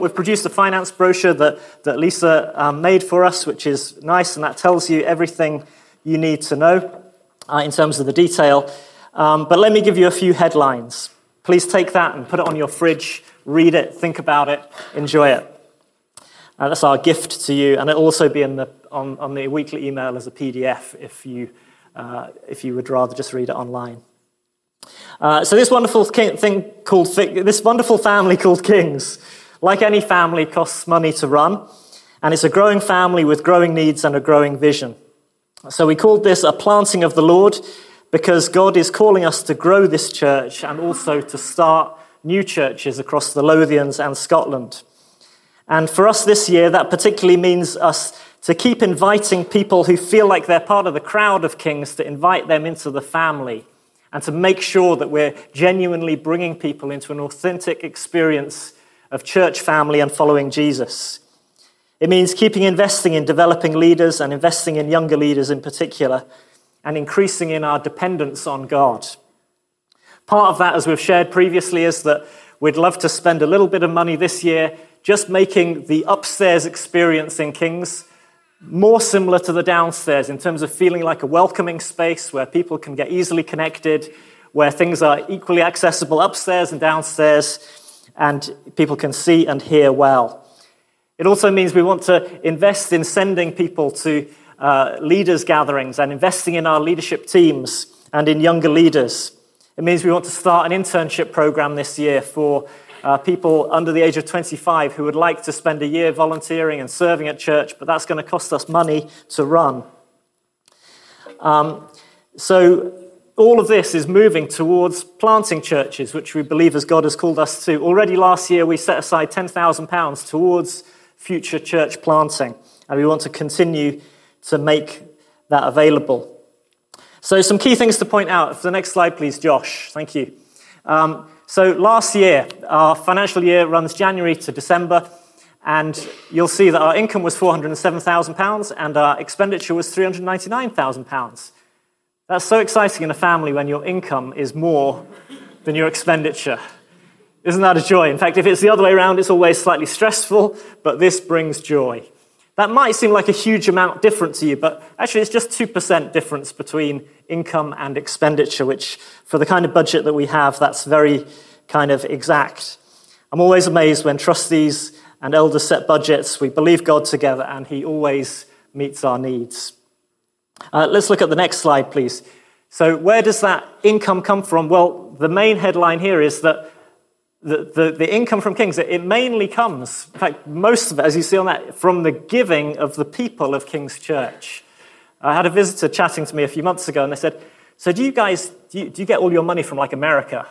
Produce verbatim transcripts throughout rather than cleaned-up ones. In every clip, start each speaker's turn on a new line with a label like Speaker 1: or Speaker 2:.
Speaker 1: We've produced a finance brochure that, that Lisa um, made for us, which is nice, and that tells you everything you need to know uh, in terms of the detail. Um, but let me give you a few headlines. Please take that and put it on your fridge, read it, think about it, enjoy it. Uh, that's our gift to you, and it'll also be in the, on, on the weekly email as a P D F if you, uh, if you would rather just read it online. Uh, so this wonderful king, thing called, this wonderful family called Kings, like any family, costs money to run, and it's a growing family with growing needs and a growing vision. So we called this a planting of the Lord because God is calling us to grow this church and also to start new churches across the Lothians and Scotland. And for us this year, that particularly means us to keep inviting people who feel like they're part of the crowd of Kings, to invite them into the family and to make sure that we're genuinely bringing people into an authentic experience of church family and following Jesus. It means keeping investing in developing leaders and investing in younger leaders in particular, and increasing in our dependence on God. Part of that, as we've shared previously, is that we'd love to spend a little bit of money this year just making the upstairs experience in Kings more similar to the downstairs in terms of feeling like a welcoming space where people can get easily connected, where things are equally accessible upstairs and downstairs, and people can see and hear well. It also means we want to invest in sending people to uh, leaders' gatherings and investing in our leadership teams and in younger leaders. It means we want to start an internship program this year for uh, people under the age of twenty-five who would like to spend a year volunteering and serving at church, but that's going to cost us money to run. Um, so all of this is moving towards planting churches, which we believe as God has called us to. Already last year, we set aside ten thousand pounds towards future church planting, and we want to continue to make that available. So some key things to point out. For the next slide, please, Josh. Thank you. Um, so last year, our financial year runs January to December, and you'll see that our income was four hundred seven thousand pounds and our expenditure was three hundred ninety-nine thousand pounds. That's so exciting in a family when your income is more than your expenditure. Isn't that a joy? In fact, if it's the other way around, it's always slightly stressful, but this brings joy. That might seem like a huge amount different to you, but actually it's just two percent difference between income and expenditure, which for the kind of budget that we have, that's very kind of exact. I'm always amazed when trustees and elders set budgets. We believe God together, and he always meets our needs. Uh, let's look at the next slide, please. So where does that income come from? Well, the main headline here is that the, the, the income from Kings, it mainly comes, in fact, most of it, as you see on that, from the giving of the people of King's Church. I had a visitor chatting to me a few months ago, and they said, so do you guys, do you, do you get all your money from, like, America?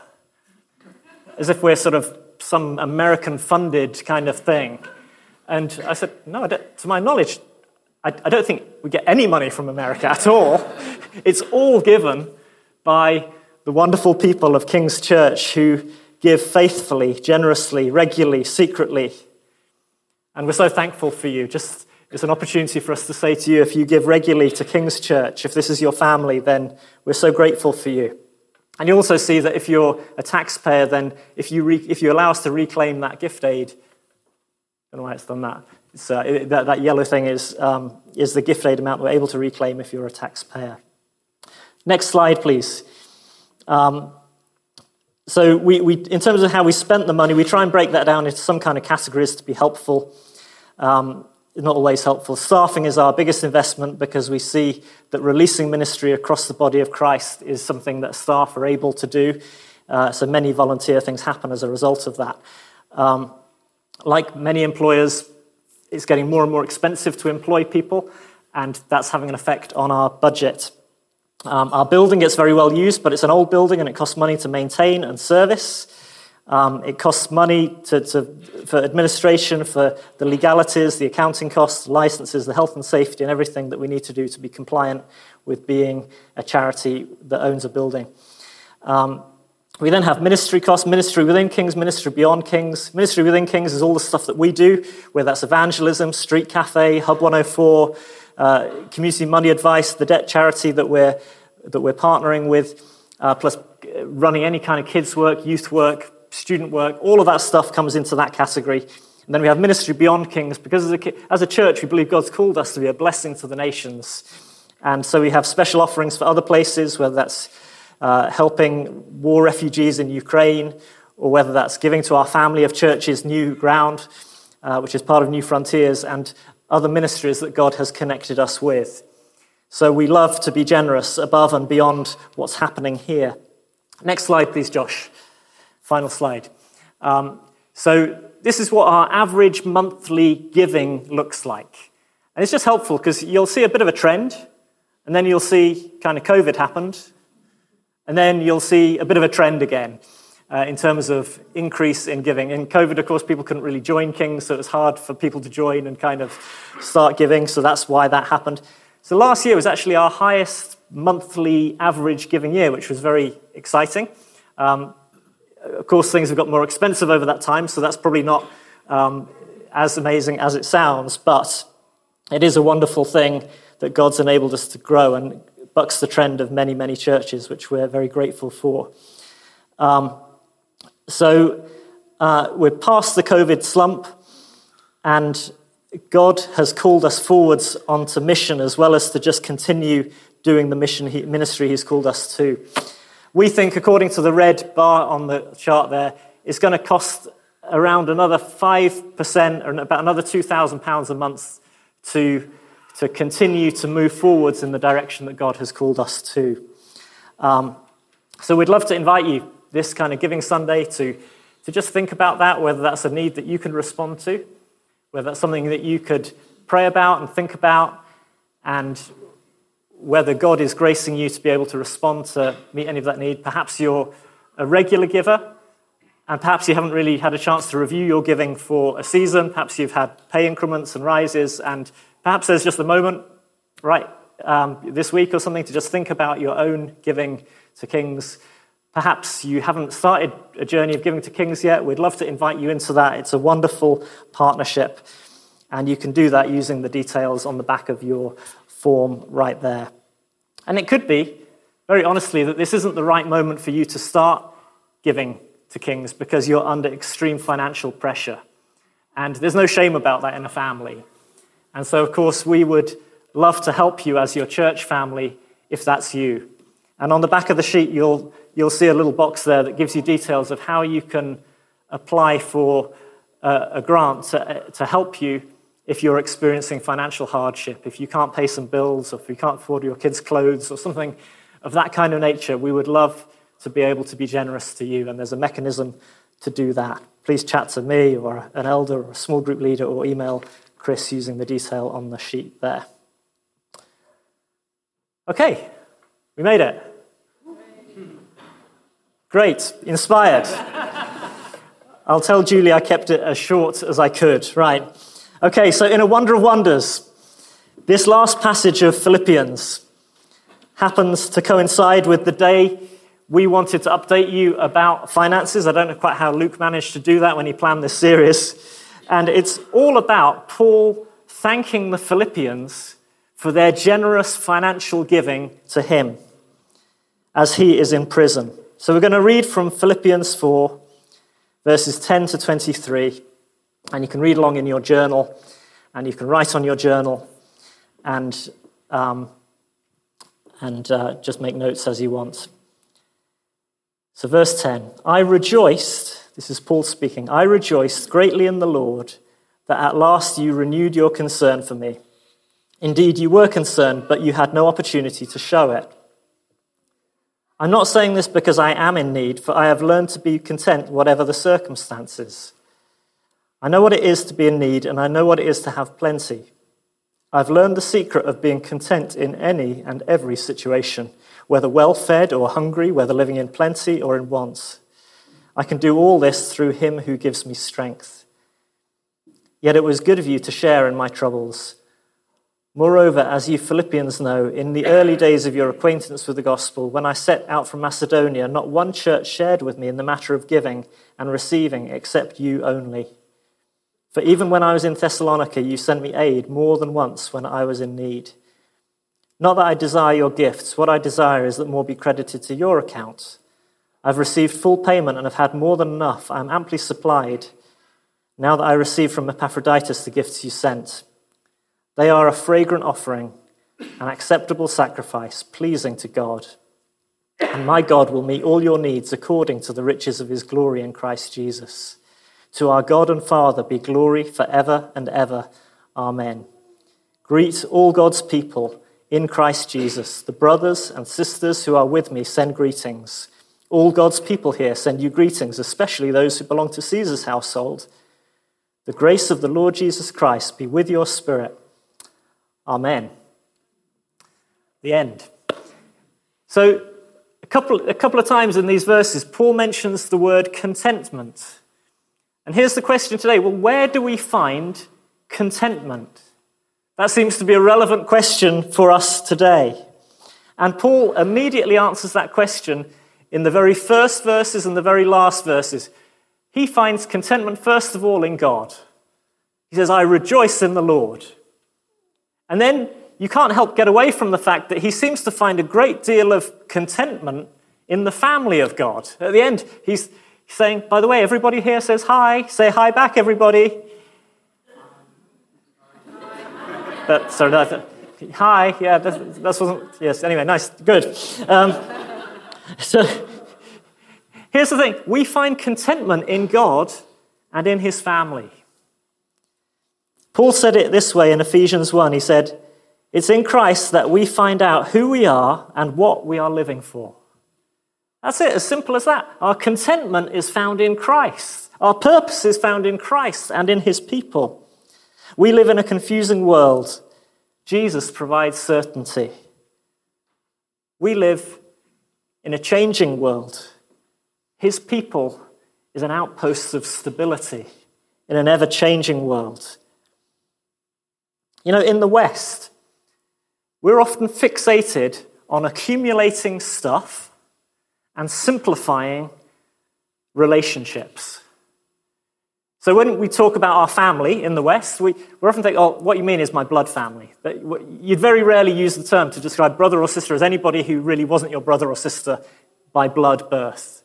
Speaker 1: As if we're sort of some American-funded kind of thing. And I said, no, I don't, to my knowledge, I, I don't think we get any money from America at all. It's all given by the wonderful people of King's Church who give faithfully, generously, regularly, secretly. And we're so thankful for you. Just it's an opportunity for us to say to you, if you give regularly to King's Church, if this is your family, then we're so grateful for you. And you also see that if you're a taxpayer, then if you re- if you allow us to reclaim that gift aid, I don't know why it's done that. It's, uh, it, that, that yellow thing is um, is the gift aid amount we're able to reclaim if you're a taxpayer. Next slide, please. Um, so we, we, in terms of how we spent the money, we try and break that down into some kind of categories to be helpful. Um, not always helpful. Staffing is our biggest investment because we see that releasing ministry across the body of Christ is something that staff are able to do. Uh, so many volunteer things happen as a result of that. Um, like many employers, it's getting more and more expensive to employ people, and that's having an effect on our budget. Um, our building gets very well used, but it's an old building and it costs money to maintain and service. Um, it costs money to, to, for administration, for the legalities, the accounting costs, licenses, the health and safety, and everything that we need to do to be compliant with being a charity that owns a building. Um, we then have ministry costs, ministry within Kings, ministry beyond Kings. Ministry within Kings is all the stuff that we do, whether that's evangelism, Street Cafe, Hub one oh four, uh, community money advice, the debt charity that we're that we're partnering with, uh, plus running any kind of kids work, youth work, student work. All of that stuff comes into that category. And then we have ministry beyond kings, because as a, as a church, we believe God's called us to be a blessing to the nations. And so we have special offerings for other places, whether that's uh, helping war refugees in Ukraine, or whether that's giving to our family of churches New Ground, uh, which is part of New Frontiers, and other ministries that God has connected us with. So we love to be generous above and beyond what's happening here. Next slide, please, Josh. Final slide. Um, so this is what our average monthly giving looks like. And it's just helpful because you'll see a bit of a trend, and then you'll see kind of COVID happened, and then you'll see a bit of a trend again uh, in terms of increase in giving. In COVID, of course, people couldn't really join Kings, so it was hard for people to join and kind of start giving, so that's why that happened. So last year was actually our highest monthly average giving year, which was very exciting. Um, of course, things have got more expensive over that time, so that's probably not um, as amazing as it sounds, but it is a wonderful thing that God's enabled us to grow and bucks the trend of many, many churches, which we're very grateful for. Um, so uh, we're past the COVID slump, and God has called us forwards onto mission, as well as to just continue doing the mission he, ministry he's called us to. We think, according to the red bar on the chart there, it's going to cost around another five percent, or about another two thousand pounds a month to, to continue to move forwards in the direction that God has called us to. Um, so we'd love to invite you this kind of Giving Sunday to, to just think about that, whether that's a need that you can respond to, whether that's something that you could pray about and think about, and whether God is gracing you to be able to respond to meet any of that need. Perhaps you're a regular giver, and perhaps you haven't really had a chance to review your giving for a season. Perhaps you've had pay increments and rises, and perhaps there's just a moment, right, um, this week or something, to just think about your own giving to Kings. Perhaps you haven't started a journey of giving to Kings yet. We'd love to invite you into that. It's a wonderful partnership, and you can do that using the details on the back of your form right there. And it could be, very honestly, that this isn't the right moment for you to start giving to Kings because you're under extreme financial pressure. And there's no shame about that in a family. And so, of course, we would love to help you as your church family if that's you. And on the back of the sheet, you'll you'll see a little box there that gives you details of how you can apply for a, a grant to, to help you if you're experiencing financial hardship, if you can't pay some bills, or if you can't afford your kids' clothes, or something of that kind of nature. We would love to be able to be generous to you, and there's a mechanism to do that. Please chat to me or an elder or a small group leader, or email Chris using the detail on the sheet there. Okay, we made it. Great, inspired. I'll tell Julie I kept it as short as I could. Right. Okay, so in a wonder of wonders, this last passage of Philippians happens to coincide with the day we wanted to update you about finances. I don't know quite how Luke managed to do that when he planned this series. And it's all about Paul thanking the Philippians for their generous financial giving to him as he is in prison. So we're going to read from Philippians four, verses ten to twenty-three, and you can read along in your journal, and you can write on your journal, and um, and uh, just make notes as you want. So verse ten, I rejoiced, this is Paul speaking, I rejoiced greatly in the Lord that at last you renewed your concern for me. Indeed, you were concerned, but you had no opportunity to show it. I'm not saying this because I am in need, for I have learned to be content whatever the circumstances. I know what it is to be in need, and I know what it is to have plenty. I've learned the secret of being content in any and every situation, whether well-fed or hungry, whether living in plenty or in want. I can do all this through him who gives me strength. Yet it was good of you to share in my troubles. Moreover, as you Philippians know, in the early days of your acquaintance with the gospel, when I set out from Macedonia, not one church shared with me in the matter of giving and receiving, except you only. For even when I was in Thessalonica, you sent me aid more than once when I was in need. Not that I desire your gifts. What I desire is that more be credited to your account. I've received full payment and have had more than enough. I am amply supplied. now that I receive from Epaphroditus the gifts you sent. They are a fragrant offering, an acceptable sacrifice, pleasing to God. And my God will meet all your needs according to the riches of his glory in Christ Jesus. To our God and Father be glory forever and ever. Amen. Greet all God's people in Christ Jesus. The brothers and sisters who are with me send greetings. All God's people here send you greetings, especially those who belong to Caesar's household. The grace of the Lord Jesus Christ be with your spirit. Amen. The end. So, a couple, a couple of times in these verses, Paul mentions the word contentment. And here's the question today. Well, where do we find contentment? That seems to be a relevant question for us today. And Paul immediately answers that question in the very first verses and the very last verses. He finds contentment, first of all, in God. He says, I rejoice in the Lord. And then you can't help get away from the fact that he seems to find a great deal of contentment in the family of God. At the end, he's saying, by the way, everybody here says hi. Say hi back, everybody. That, sorry, that, hi, yeah, that, that wasn't, yes, anyway, nice, good. Um, so, here's the thing. We find contentment in God and in his family. Paul said it this way in Ephesians one. He said, it's in Christ that we find out who we are and what we are living for. That's it, as simple as that. Our contentment is found in Christ. Our purpose is found in Christ and in his people. We live in a confusing world. Jesus provides certainty. We live in a changing world. His people is an outpost of stability in an ever-changing world. You know, in the West, we're often fixated on accumulating stuff and simplifying relationships. So when we talk about our family in the West, we, we often think, oh, what you mean is my blood family. You'd very rarely use the term to describe brother or sister as anybody who really wasn't your brother or sister by blood birth.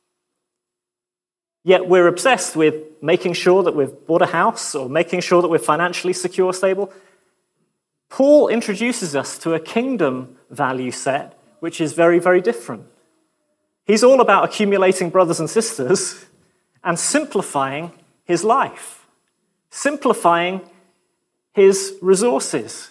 Speaker 1: Yet we're obsessed with making sure that we've bought a house or making sure that we're financially secure, stable. Paul introduces us to a kingdom value set, which is very, very different. He's all about accumulating brothers and sisters and simplifying his life, simplifying his resources.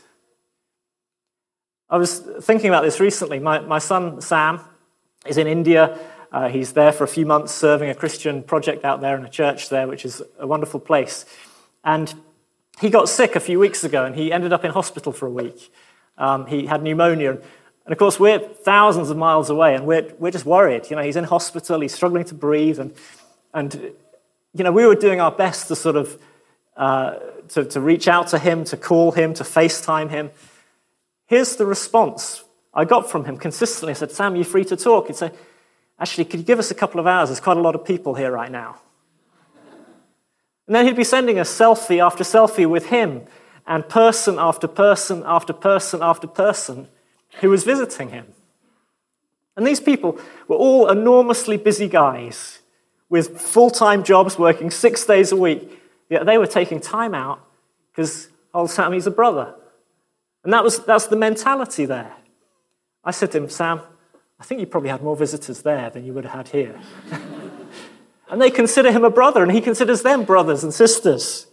Speaker 1: I was thinking about this recently. My, my son, Sam, is in India. Uh, he's there for a few months serving a Christian project out there in a church there, which is a wonderful place. And he got sick a few weeks ago, and he ended up in hospital for a week. Um, he had pneumonia. And, of course, we're thousands of miles away, and we're, we're just worried. You know, he's in hospital, he's struggling to breathe, and, and you know, we were doing our best to sort of, uh, to, to reach out to him, to call him, to FaceTime him. Here's the response I got from him consistently. I said, Sam, are you free to talk? He'd say, actually, could you give us a couple of hours? There's quite a lot of people here right now. And then he'd be sending us selfie after selfie with him and person after person after person after person who was visiting him. And these people were all enormously busy guys with full-time jobs working six days a week. Yet they were taking time out because old Sammy's a brother. And that was that's the mentality there. I said to him, Sam, I think you probably had more visitors there than you would have had here. And they consider him a brother, and he considers them brothers and sisters.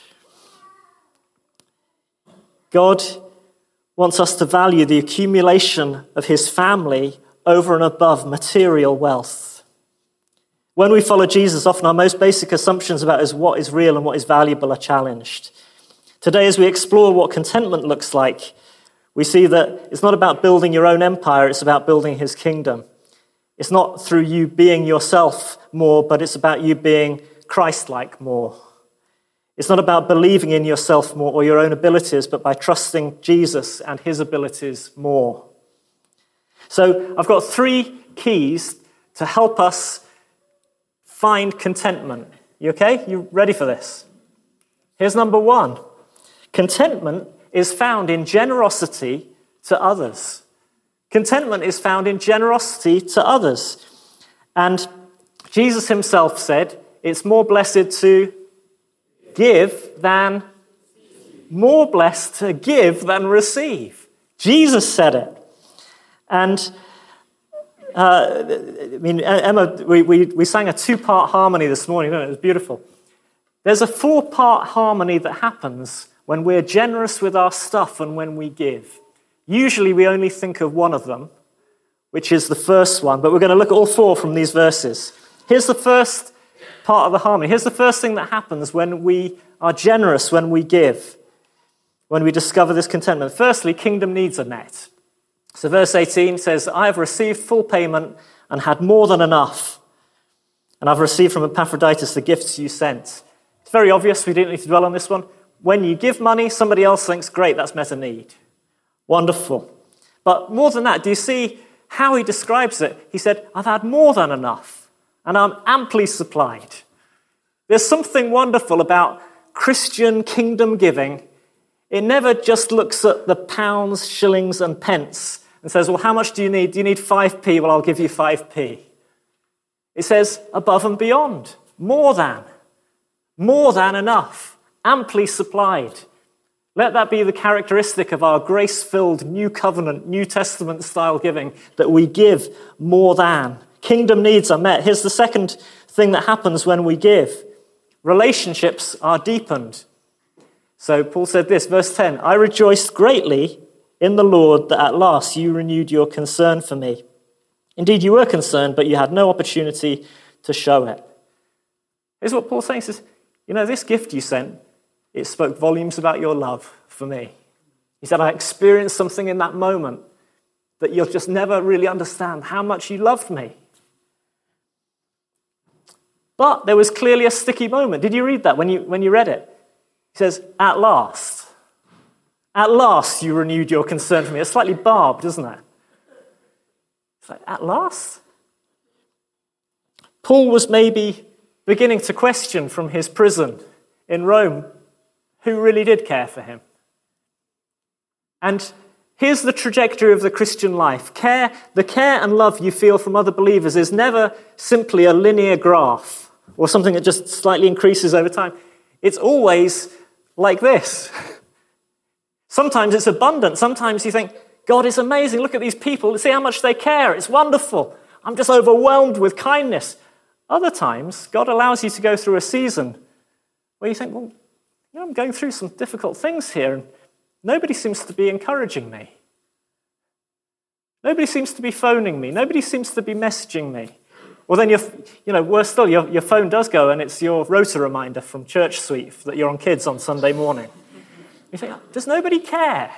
Speaker 1: God wants us to value the accumulation of his family over and above material wealth. When we follow Jesus, often our most basic assumptions about is what is real and what is valuable are challenged. Today, as we explore what contentment looks like, we see that it's not about building your own empire, it's about building his kingdom. It's not through you being yourself more, but it's about you being Christ-like more. It's not about believing in yourself more or your own abilities, but by trusting Jesus and his abilities more. So I've got three keys to help us find contentment. You okay? You ready for this? Here's number one. Contentment is found in generosity to others. Contentment is found in generosity to others. And Jesus himself said, it's more blessed to give than, more blessed to give than receive. Jesus said it. And uh, I mean, Emma, we, we, we sang a two-part harmony this morning, didn't it? It was beautiful. There's a four-part harmony that happens when we're generous with our stuff and when we give. Usually we only think of one of them, which is the first one, but we're going to look at all four from these verses. Here's the first part of the harmony. Here's the first thing that happens when we are generous, when we give, when we discover this contentment. Firstly, kingdom needs are met. So verse eighteen says, I have received full payment and had more than enough, and I've received from Epaphroditus the gifts you sent. It's very obvious, we don't need to dwell on this one. When you give money, somebody else thinks, great, that's met a need. Wonderful. But more than that, do you see how he describes it? He said, I've had more than enough, and I'm amply supplied. There's something wonderful about Christian kingdom giving. It never just looks at the pounds, shillings, and pence and says, well, how much do you need? Do you need five p? Well, I'll give you five p. It says above and beyond, more than, more than enough, amply supplied. Let that be the characteristic of our grace-filled New Covenant, New Testament-style giving, that we give more than. Kingdom needs are met. Here's the second thing that happens when we give. Relationships are deepened. So Paul said this, verse ten, I rejoiced greatly in the Lord that at last you renewed your concern for me. Indeed, you were concerned, but you had no opportunity to show it. Here's what Paul's saying. He says, you know, this gift you sent, it spoke volumes about your love for me. He said, I experienced something in that moment that you'll just never really understand, how much you loved me. But there was clearly a sticky moment. Did you read that when you, when you read it? He says, at last. At last you renewed your concern for me. It's slightly barbed, isn't it? It's like, at last? Paul was maybe beginning to question from his prison in Rome who really did care for him. And here's the trajectory of the Christian life. Care, the care and love you feel from other believers is never simply a linear graph or something that just slightly increases over time. It's always like this. Sometimes it's abundant. Sometimes you think, God is amazing. Look at these people. See how much they care. It's wonderful. I'm just overwhelmed with kindness. Other times, God allows you to go through a season where you think, well, you know, I'm going through some difficult things here, and nobody seems to be encouraging me. Nobody seems to be phoning me. Nobody seems to be messaging me. Well, then, you're, you know, worse still, your, your phone does go, and it's your rota reminder from Church Suite that you're on Kids on Sunday morning. You think, does nobody care?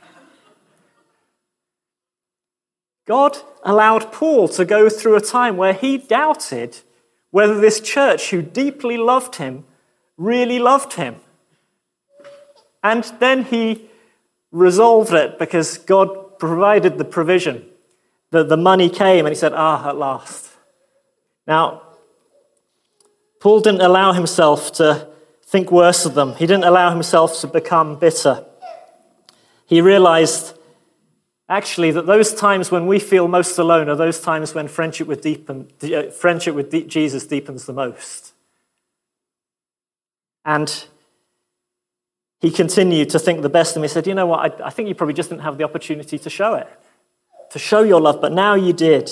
Speaker 1: God allowed Paul to go through a time where he doubted whether this church, who deeply loved him, really loved him. And then he resolved it because God provided the provision. The, the money came, and he said, ah, at last. Now, Paul didn't allow himself to think worse of them. He didn't allow himself to become bitter. He realized, actually, that those times when we feel most alone are those times when friendship with, deepen, uh, friendship with de- Jesus deepens the most. And he continued to think the best of him. He said, you know what, I, I think you probably just didn't have the opportunity to show it, to show your love, but now you did.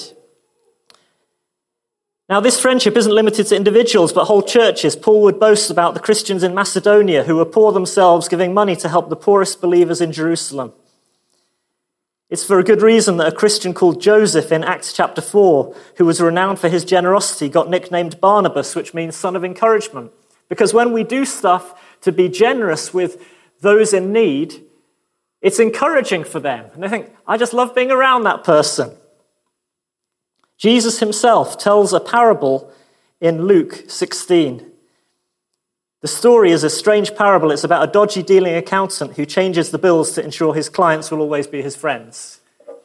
Speaker 1: Now, this friendship isn't limited to individuals, but whole churches. Paul would boast about the Christians in Macedonia who were poor themselves, giving money to help the poorest believers in Jerusalem. It's for a good reason that a Christian called Joseph in Acts chapter four, who was renowned for his generosity, got nicknamed Barnabas, which means son of encouragement. Because when we do stuff to be generous with those in need, it's encouraging for them. And they think, I just love being around that person. Jesus himself tells a parable in Luke sixteen. The story is a strange parable. It's about a dodgy dealing accountant who changes the bills to ensure his clients will always be his friends.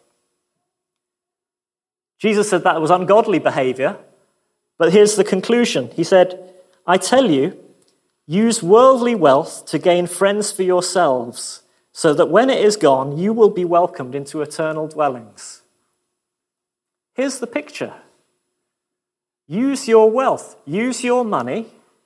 Speaker 1: Jesus said that was ungodly behavior, but here's the conclusion. He said, I tell you, use worldly wealth to gain friends for yourselves, so that when it is gone, you will be welcomed into eternal dwellings. Here's the picture. Use your wealth, use your money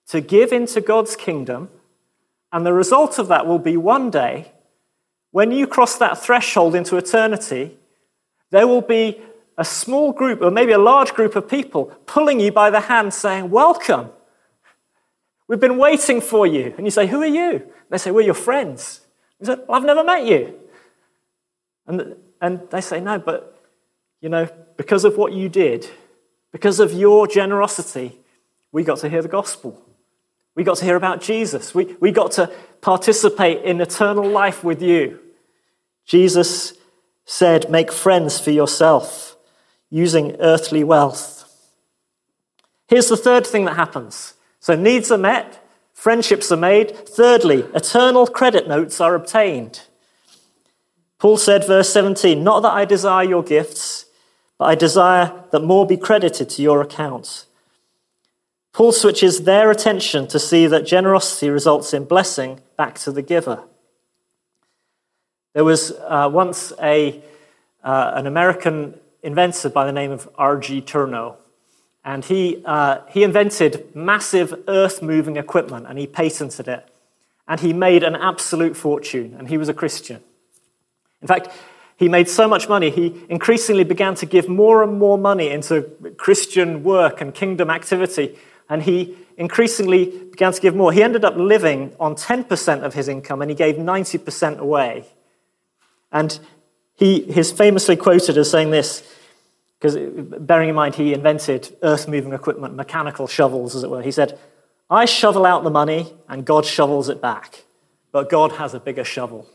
Speaker 1: to give into God's kingdom, and the result of that will be one day, when you cross that threshold into eternity, there will be a small group, or maybe a large group of people, pulling you by the hand saying, welcome. We've been waiting for you. And you say, who are you? They say, we're your friends. You say, well, I've never met you. And, and they say, no, but, you know, because of what you did, because of your generosity, we got to hear the gospel. We got to hear about Jesus. We, we got to participate in eternal life with you. Jesus said, make friends for yourself, using earthly wealth. Here's the third thing that happens. So needs are met, friendships are made. Thirdly, eternal credit notes are obtained. Paul said, verse seventeen, not that I desire your gifts, but I desire that more be credited to your account. Paul switches their attention to see that generosity results in blessing back to the giver. There was uh, once a uh, an American inventor by the name of R G Turno, and he uh, he invented massive earth-moving equipment, and he patented it, and he made an absolute fortune, and he was a Christian. In fact, he made so much money, he increasingly began to give more and more money into Christian work and kingdom activity, and he increasingly began to give more. He ended up living on ten percent of his income, and he gave ninety percent away. And he is famously quoted as saying this, because bearing in mind he invented earth-moving equipment, mechanical shovels, as it were. He said, I shovel out the money, and God shovels it back, but God has a bigger shovel.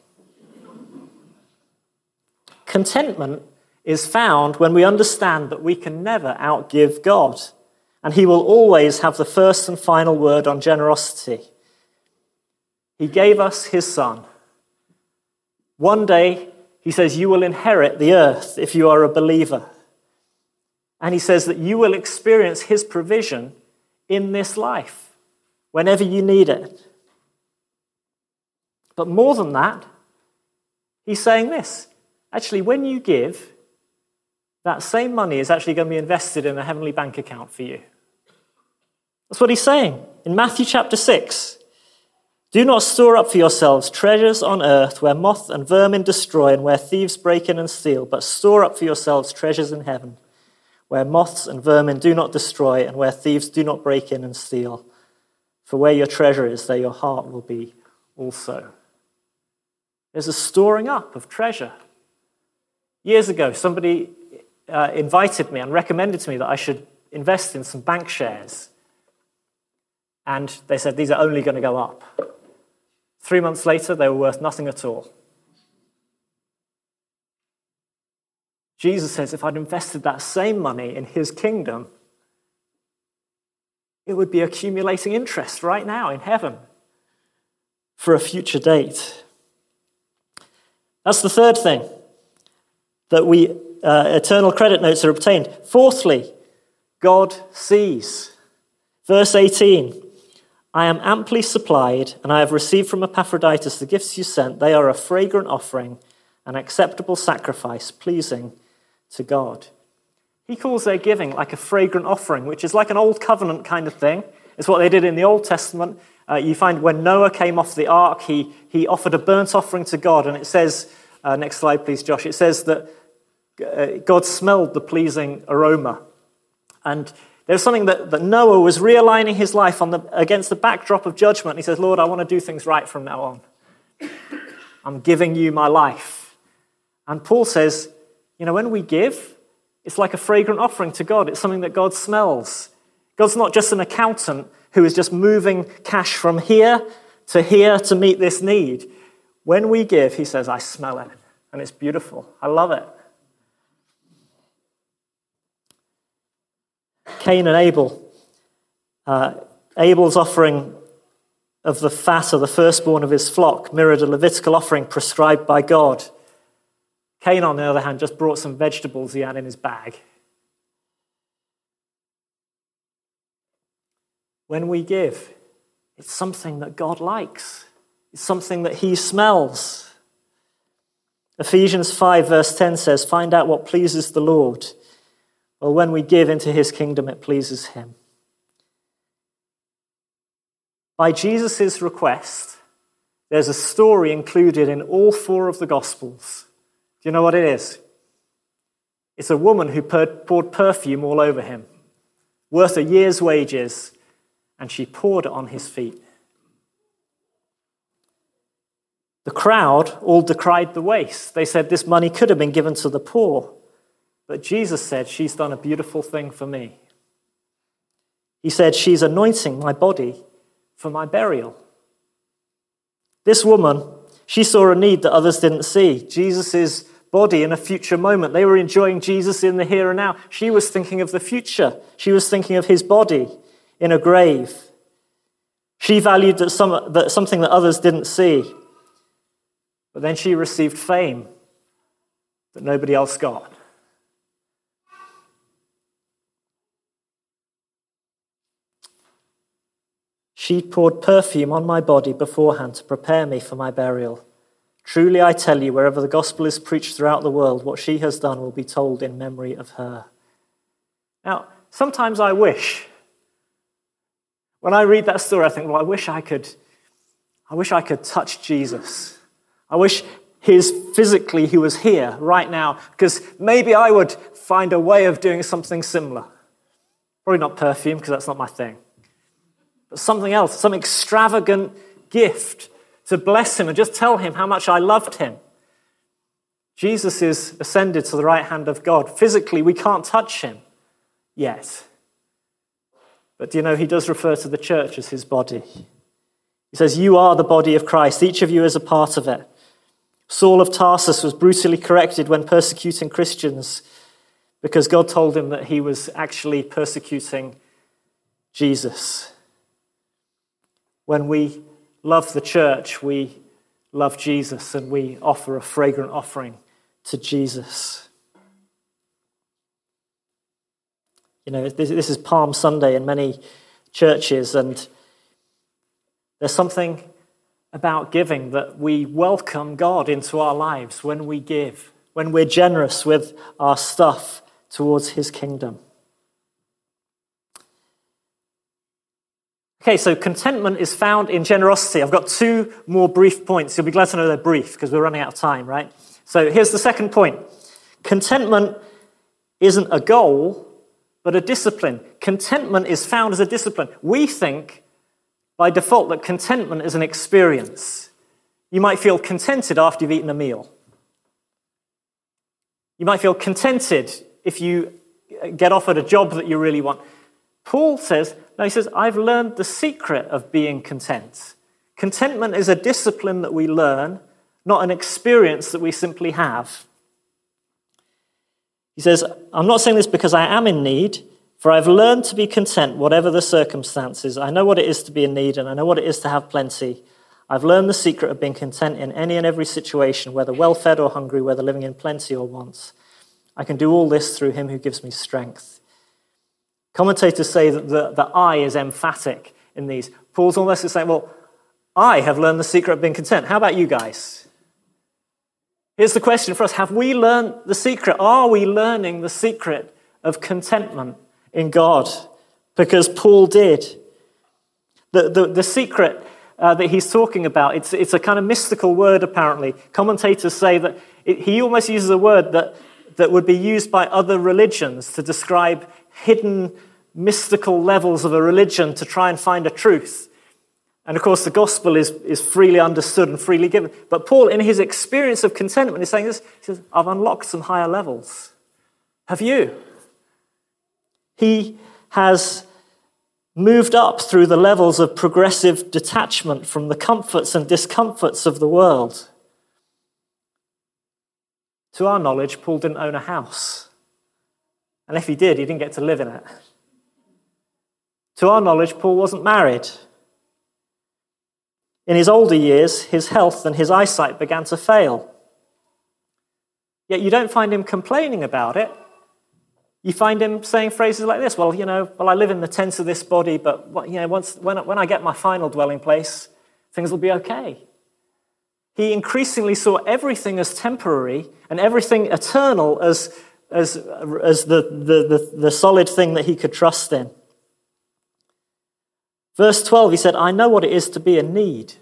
Speaker 1: Contentment is found when we understand that we can never outgive God, and he will always have the first and final word on generosity. He gave us his son. One day, he says, you will inherit the earth if you are a believer. And he says that you will experience his provision in this life, whenever you need it. But more than that, he's saying this. Actually, when you give, that same money is actually going to be invested in a heavenly bank account for you. That's what he's saying in Matthew chapter six. Do not store up for yourselves treasures on earth where moth and vermin destroy and where thieves break in and steal, but store up for yourselves treasures in heaven where moths and vermin do not destroy and where thieves do not break in and steal. For where your treasure is, there your heart will be also. There's a storing up of treasure. Years ago, somebody uh, invited me and recommended to me that I should invest in some bank shares. And they said, these are only going to go up. Three months later, they were worth nothing at all. Jesus says, if I'd invested that same money in his kingdom, it would be accumulating interest right now in heaven for a future date. That's the third thing. That we uh, eternal credit notes are obtained. Fourthly, God sees. Verse eighteen, I am amply supplied, and I have received from Epaphroditus the gifts you sent. They are a fragrant offering, an acceptable sacrifice, pleasing to God. He calls their giving like a fragrant offering, which is like an old covenant kind of thing. It's what they did in the Old Testament. Uh, you find when Noah came off the ark, he, he offered a burnt offering to God, and it says, uh, next slide please, Josh, it says that God smelled the pleasing aroma. And there's something that, that Noah was realigning his life on the, against the backdrop of judgment. He says, Lord, I want to do things right from now on. I'm giving you my life. And Paul says, you know, when we give, it's like a fragrant offering to God. It's something that God smells. God's not just an accountant who is just moving cash from here to here to meet this need. When we give, he says, I smell it. And it's beautiful. I love it. Cain and Abel. Uh, Abel's offering of the fat of the firstborn of his flock mirrored a Levitical offering prescribed by God. Cain, on the other hand, just brought some vegetables he had in his bag. When we give, it's something that God likes. It's something that he smells. Ephesians five verse ten says, find out what pleases the Lord. Well, when we give into his kingdom, it pleases him. By Jesus' request, there's a story included in all four of the Gospels. Do you know what it is? It's a woman who poured perfume all over him, worth a year's wages, and she poured it on his feet. The crowd all decried the waste. They said this money could have been given to the poor. But Jesus said, she's done a beautiful thing for me. He said, she's anointing my body for my burial. This woman, she saw a need that others didn't see. Jesus' body in a future moment. They were enjoying Jesus in the here and now. She was thinking of the future. She was thinking of his body in a grave. She valued that, some, that something that others didn't see. But then she received fame that nobody else got. She poured perfume on my body beforehand to prepare me for my burial. Truly I tell you, wherever the gospel is preached throughout the world, what she has done will be told in memory of her. Now, sometimes I wish, when I read that story, I think, well, I wish I could, I wish I could touch Jesus. I wish his physically he was here right now, because maybe I would find a way of doing something similar. Probably not perfume, because that's not my thing. But something else, some extravagant gift to bless him and just tell him how much I loved him. Jesus is ascended to the right hand of God. Physically, we can't touch him yet. But do you know, he does refer to the church as his body. He says, you are the body of Christ. Each of you is a part of it. Saul of Tarsus was brutally corrected when persecuting Christians because God told him that he was actually persecuting Jesus. When we love the church, we love Jesus, and we offer a fragrant offering to Jesus. You know, this, this is Palm Sunday in many churches, and there's something about giving that we welcome God into our lives when we give, when we're generous with our stuff towards his kingdom. Okay, so contentment is found in generosity. I've got two more brief points. You'll be glad to know they're brief because we're running out of time, right? So here's the second point. Contentment isn't a goal, but a discipline. Contentment is found as a discipline. We think by default that contentment is an experience. You might feel contented after you've eaten a meal. You might feel contented if you get offered a job that you really want. Paul says, no, he says, I've learned the secret of being content. Contentment is a discipline that we learn, not an experience that we simply have. He says, I'm not saying this because I am in need, for I've learned to be content whatever the circumstances. I know what it is to be in need, and I know what it is to have plenty. I've learned the secret of being content in any and every situation, whether well-fed or hungry, whether living in plenty or want. I can do all this through him who gives me strength. Commentators say that the, the I is emphatic in these. Paul's almost saying, well, I have learned the secret of being content. How about you guys? Here's the question for us. Have we learned the secret? Are we learning the secret of contentment in God? Because Paul did. The, the, the secret uh, that he's talking about, it's, it's a kind of mystical word apparently. Commentators say that it, he almost uses a word that, that would be used by other religions to describe hidden mystical levels of a religion to try and find a truth. And of course, the gospel is, is freely understood and freely given. But Paul, in his experience of contentment, is saying this. He says, I've unlocked some higher levels. Have you? He has moved up through the levels of progressive detachment from the comforts and discomforts of the world. To our knowledge, Paul didn't own a house. And if he did, he didn't get to live in it. To our knowledge, Paul wasn't married. In his older years, his health and his eyesight began to fail. Yet you don't find him complaining about it. You find him saying phrases like this, well, you know, well, I live in the tent of this body, but you know, once when, when I get my final dwelling place, things will be okay. He increasingly saw everything as temporary and everything eternal as, as, as the, the, the, the solid thing that he could trust in. Verse twelve, he said, I know what it is to be in need.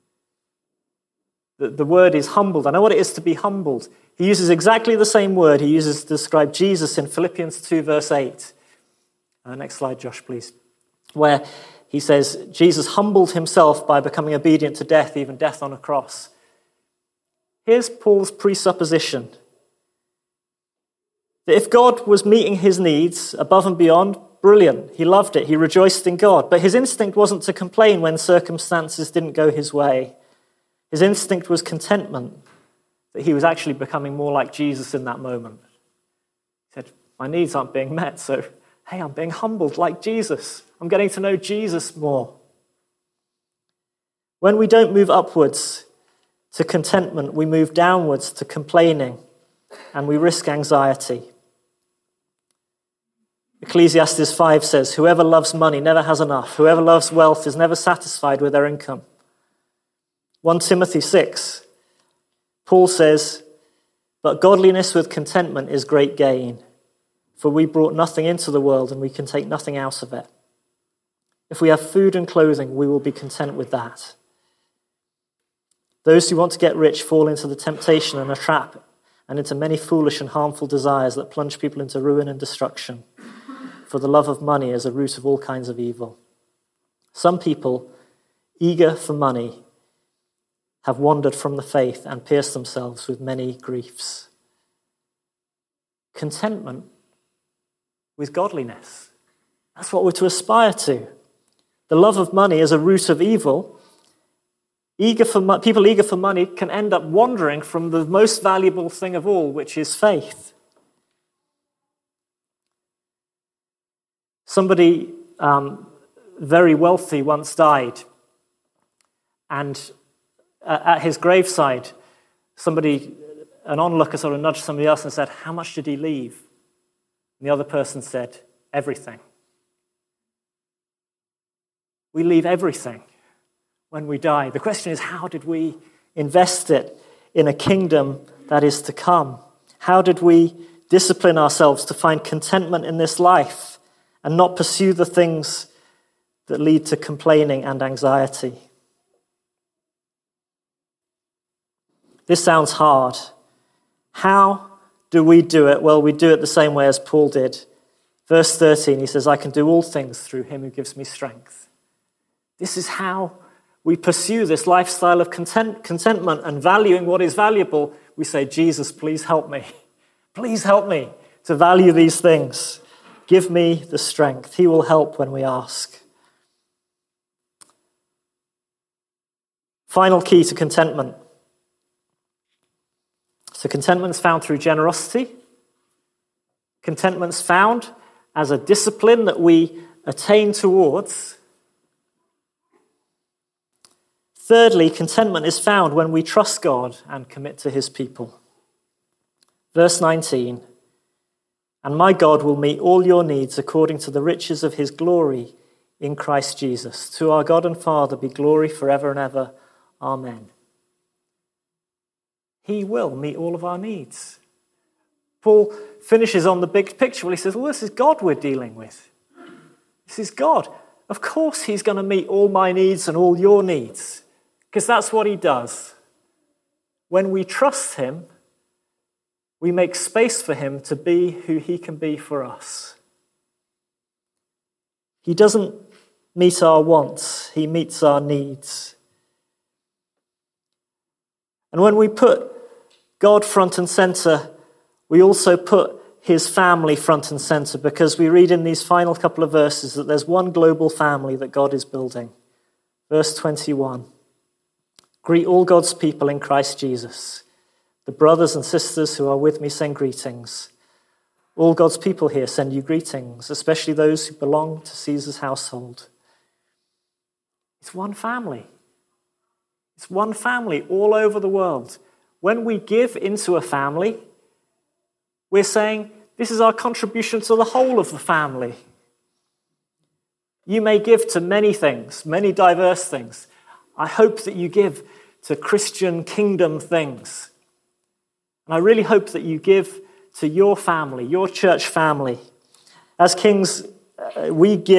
Speaker 1: The, the word is humbled. I know what it is to be humbled. He uses exactly the same word he uses to describe Jesus in Philippians two, verse eight. Uh, next slide, Josh, please. Where he says, Jesus humbled himself by becoming obedient to death, even death on a cross. Here's Paul's presupposition. That if God was meeting his needs above and beyond, brilliant. He loved it. He rejoiced in God. But his instinct wasn't to complain when circumstances didn't go his way. His instinct was contentment, that he was actually becoming more like Jesus in that moment. He said, my needs aren't being met, so hey, I'm being humbled like Jesus. I'm getting to know Jesus more. When we don't move upwards to contentment, we move downwards to complaining, and we risk anxiety. Ecclesiastes five says, whoever loves money never has enough. Whoever loves wealth is never satisfied with their income. First Timothy six, Paul says, but godliness with contentment is great gain, for we brought nothing into the world and we can take nothing out of it. If we have food and clothing, we will be content with that. Those who want to get rich fall into the temptation and a trap and into many foolish and harmful desires that plunge people into ruin and destruction. For the love of money is a root of all kinds of evil. Some people, eager for money, have wandered from the faith and pierced themselves with many griefs. Contentment with godliness. That's what we're to aspire to. The love of money is a root of evil. Eager for mo- people eager for money can end up wandering from the most valuable thing of all, which is faith. Somebody um, very wealthy once died, and at his graveside, somebody, an onlooker sort of nudged somebody else and said, how much did he leave? And the other person said, everything. We leave everything when we die. The question is, how did we invest it in a kingdom that is to come? How did we discipline ourselves to find contentment in this life and not pursue the things that lead to complaining and anxiety? This sounds hard. How do we do it? Well, we do it the same way as Paul did. Verse thirteen, he says, I can do all things through him who gives me strength. This is how we pursue this lifestyle of content, contentment and valuing what is valuable. We say, Jesus, please help me. Please help me to value these things. Give me the strength. He will help when we ask. Final key to contentment. So contentment is found through generosity. Contentment is found as a discipline that we attain towards. Thirdly, contentment is found when we trust God and commit to his people. Verse nineteen, and my God will meet all your needs according to the riches of his glory in Christ Jesus. To our God and Father be glory forever and ever. Amen. He will meet all of our needs. Paul finishes on the big picture. Well, he says, well, this is God we're dealing with. This is God. Of course he's going to meet all my needs and all your needs, because that's what he does. When we trust him, we make space for him to be who he can be for us. He doesn't meet our wants, he meets our needs. And when we put God front and center, we also put his family front and center, because we read in these final couple of verses that there's one global family that God is building. Verse twenty-one, greet all God's people in Christ Jesus. The brothers and sisters who are with me send greetings. All God's people here send you greetings, especially those who belong to Caesar's household. It's one family. It's one family all over the world. When we give into a family, we're saying, this is our contribution to the whole of the family. You may give to many things, many diverse things. I hope that you give to Christian kingdom things. And I really hope that you give to your family, your church family. As Kings, uh, we give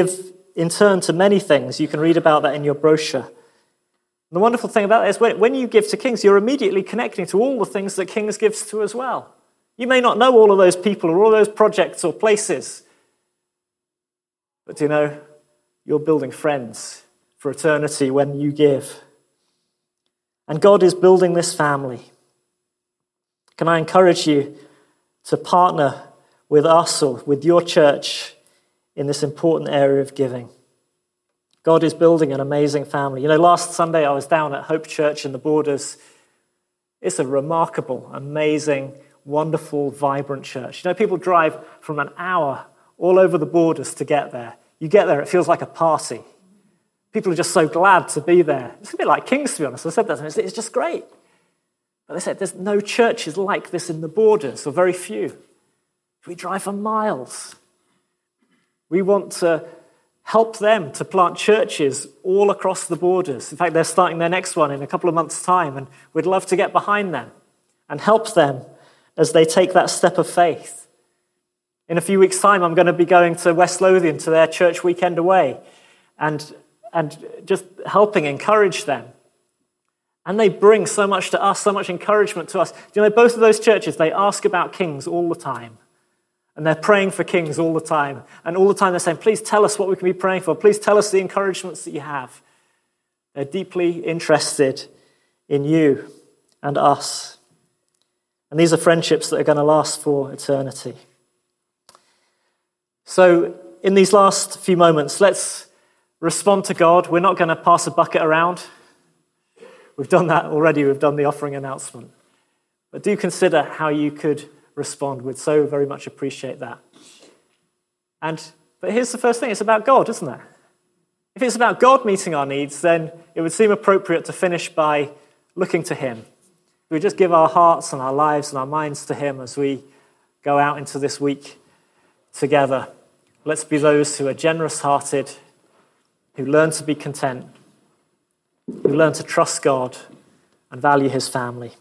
Speaker 1: in turn to many things. You can read about that in your brochure. And the wonderful thing about that is when, when you give to kings, you're immediately connecting to all the things that kings gives to as well. You may not know all of those people or all those projects or places, but do you know, you're building friends for eternity when you give. And God is building this family. Can I encourage you to partner with us or with your church in this important area of giving? God is building an amazing family. You know, last Sunday I was down at Hope Church in the Borders. It's a remarkable, amazing, wonderful, vibrant church. You know, people drive from an hour all over the Borders to get there. You get there, it feels like a party. People are just so glad to be there. It's a bit like Kings, to be honest. I said that to them. It's just great. But they said there's no churches like this in the Borders, or very few. We drive for miles. We want to help them to plant churches all across the Borders. In fact, they're starting their next one in a couple of months' time, and we'd love to get behind them and help them as they take that step of faith. In a few weeks' time, I'm going to be going to West Lothian to their church weekend away and, and just helping encourage them. And they bring so much to us, so much encouragement to us. Do you know, both of those churches, they ask about kings all the time. And they're praying for kings all the time. And all the time they're saying, please tell us what we can be praying for. Please tell us the encouragements that you have. They're deeply interested in you and us. And these are friendships that are going to last for eternity. So in these last few moments, let's respond to God. We're not going to pass a bucket around. We've done that already. We've done the offering announcement. But do consider how you could respond. We'd so very much appreciate that. And but here's the first thing. It's about God, isn't it? If it's about God meeting our needs, then it would seem appropriate to finish by looking to him. We just give our hearts and our lives and our minds to him as we go out into this week together. Let's be those who are generous-hearted, who learn to be content, who learn to trust God and value his family.